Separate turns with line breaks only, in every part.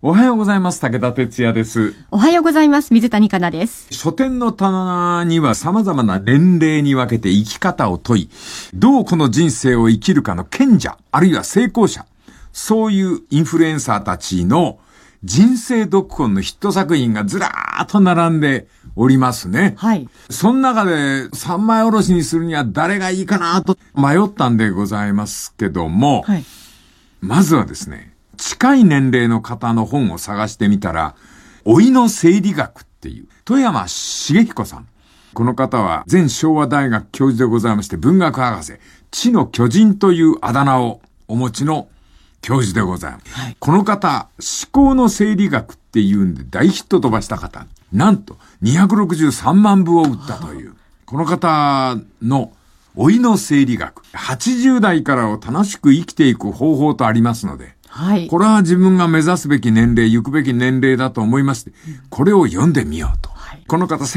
おはようございます。武田哲也です。
おはようございます。水谷香奈です。
書店の棚には様々な年齢に分けて生き方を問い、どうこの人生を生きるかの賢者、あるいは成功者、そういうインフルエンサーたちの人生読本のヒット作品がずらーっと並んでおりますね。
はい。
その中で三枚おろしにするには誰がいいかなと迷ったんでございますけども、
はい。
まずはですね、近い年齢の方の本を探してみたら、老いの生理学っていう、富山茂彦さん。この方は前昭和大学教授でございまして、文学博士、知の巨人というあだ名をお持ちの教授でございます。はい、この方、思考の生理学っていうんで大ヒット飛ばした方。なんと263万部を売ったという。この方の老いの生理学。80代からを楽しく生きていく方法とありますので、
はい。
これは自分が目指すべき年齢、行くべき年齢だと思いまして、これを読んでみようと。はい、この方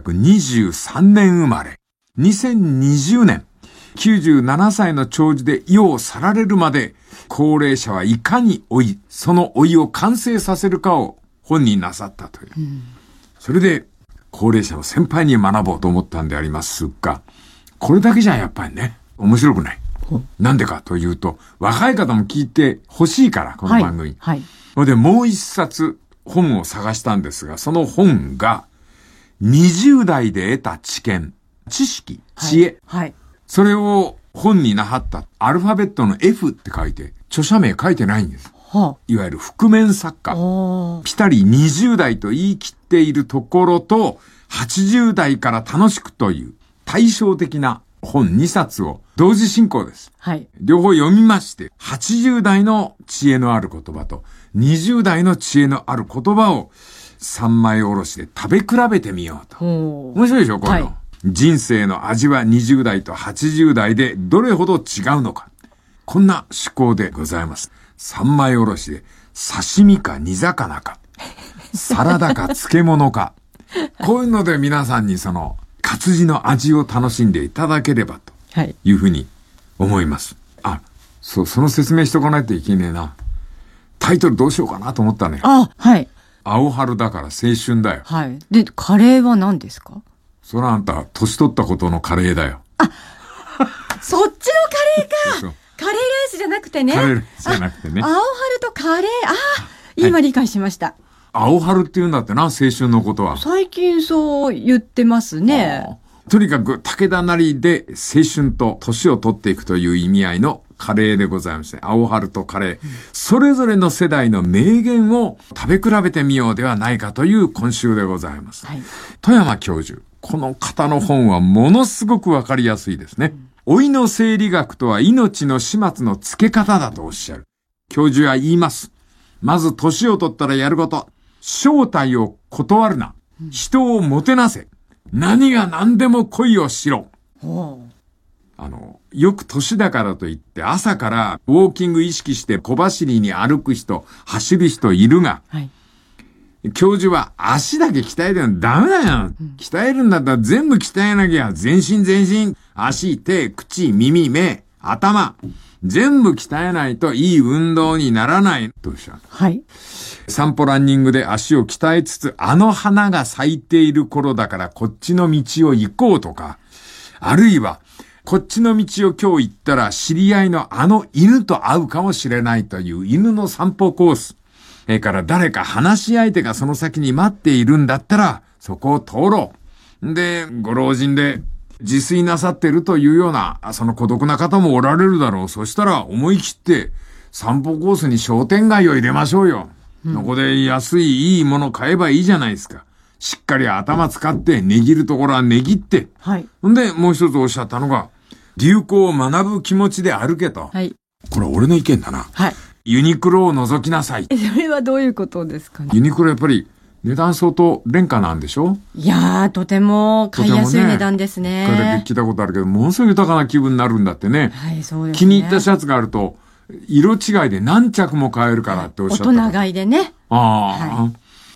1923年生まれ。2020年、97歳の長寿で世を去られるまで、高齢者はいかに老い、その老いを完成させるかを本になさったという。それで、高齢者の先輩に学ぼうと思ったんでありますが、これだけじゃやっぱりね、面白くない。なんでかというと、若い方も聞いて欲しいから、この番組。
はい。
それでもう一冊本を探したんですが、その本が、20代で得た知見、知識、知恵。
はい。はい、
それを本になはった、アルファベットの F って書いて、著者名書いてないんです。
はあ、
いわゆる覆面作家。ピタリ20代と言い切っているところと、80代から楽しくという対照的な本2冊を同時進行です。
はい。
両方読みまして、80代の知恵のある言葉と20代の知恵のある言葉を三枚おろしで食べ比べてみようと。面白いでしょこういうの、はい。人生の味は20代と80代でどれほど違うのか。こんな思考でございます。三枚おろしで刺身か煮魚か、サラダか漬物か。こういうので皆さんにその活字の味を楽しんでいただければというふうに思います。はい、その説明しとかないといけねえな。タイトルどうしようかなと思ったね。
はい。
青春だから青春だよ。
はい。で、カレーは何ですか？
それはあんた、年取ったことのカレーだよ。
そっちのカレーか。カレーライスじゃなくてね。
カレーライスじゃなくてね。
青春とカレー、今理解しました。
青春って言うんだってな、青春のことは。
最近そう言ってますね。
とにかく武田なりで青春と年を取っていくという意味合いのカレーでございまして、青春とカレー、それぞれの世代の名言を食べ比べてみようではないかという今週でございます。はい、富山教授、この方の本はものすごくわかりやすいですね。老いの生理学とは命の始末の付け方だとおっしゃる。教授は言います。まず年を取ったらやること。正体を断るな。人をもてなせ。何が何でも恋をしろ。よく年だからといって朝からウォーキング意識して小走りに歩く人、走る人いるが、はい、教授は足だけ鍛えてるのダメだよ。鍛えるんだったら全部鍛えなきゃ全身。足、手、口、耳、目、頭。全部鍛えないといい運動にならないとおっしゃる。
はい。
散歩ランニングで足を鍛えつつ、あの花が咲いている頃だからこっちの道を行こうとか、あるいは、こっちの道を今日行ったら知り合いのあの犬と会うかもしれないという犬の散歩コース。それから誰か話し相手がその先に待っているんだったら、そこを通ろう。で、ご老人で自炊なさってるというような、その孤独な方もおられるだろう。そしたら思い切って散歩コースに商店街を入れましょうよ。そこで安いいいもの買えばいいじゃないですか。しっかり頭使って値切るところは値切って。
はい。
んで、もう一つおっしゃったのが、流行を学ぶ気持ちで歩けと。
はい。
これ俺の意見だな。
はい。
ユニクロを覗きなさい。
それはどういうことですかね。
ユニクロやっぱり値段相当廉価なんでしょ？
いやー、とても買いやすい値段ですね。
これだけ聞いたことあるけど、ものすごい豊かな気分になるんだってね。
はい、そうですね。
気に入ったシャツがあると、色違いで何着も買えるからっておっしゃった。
大人買いでね。
はい。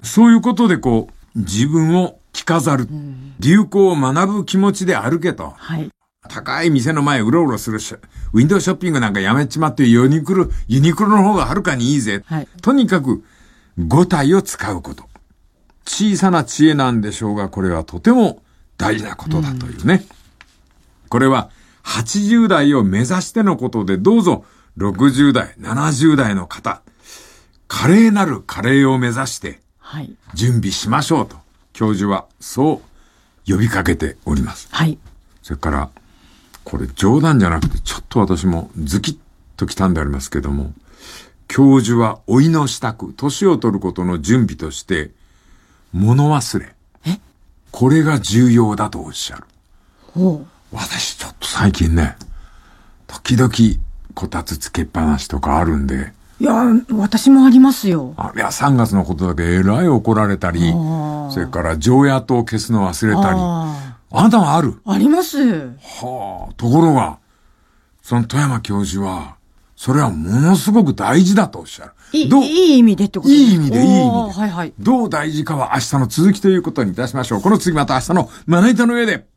そういうことで自分を着飾る。流行を学ぶ気持ちで歩けと。
はい。
高い店の前うろうろするウィンドウショッピングなんかやめちまってユニクロの方がはるかにいいぜ。
はい。
とにかく五体を使うこと。小さな知恵なんでしょうが、これはとても大事なことだというね。これは80代を目指してのことで、どうぞ60代、70代の方、華麗なる加齢を目指して準備しましょうと、教授はそう呼びかけております。
はい。
それから、これ冗談じゃなくて、ちょっと私もズキッときたんでありますけども、教授は老いの支度、年を取ることの準備として、物忘れ。これが重要だとおっしゃる。私ちょっと最近ね、時々こたつつけっぱなしとかあるんで。
いや、私もありますよ。
いや、3月のことだけえらい怒られたり、それから常夜灯を消すの忘れたり。あなたはある？
あります。
はあ、ところが、その富山教授は、それはものすごく大事だとおっしゃる。
いい意味でってことですか？
いい意味で、いい意味で。
はいはい。
どう大事かは明日の続きということにいたしましょう。この次また明日のまな板の上で。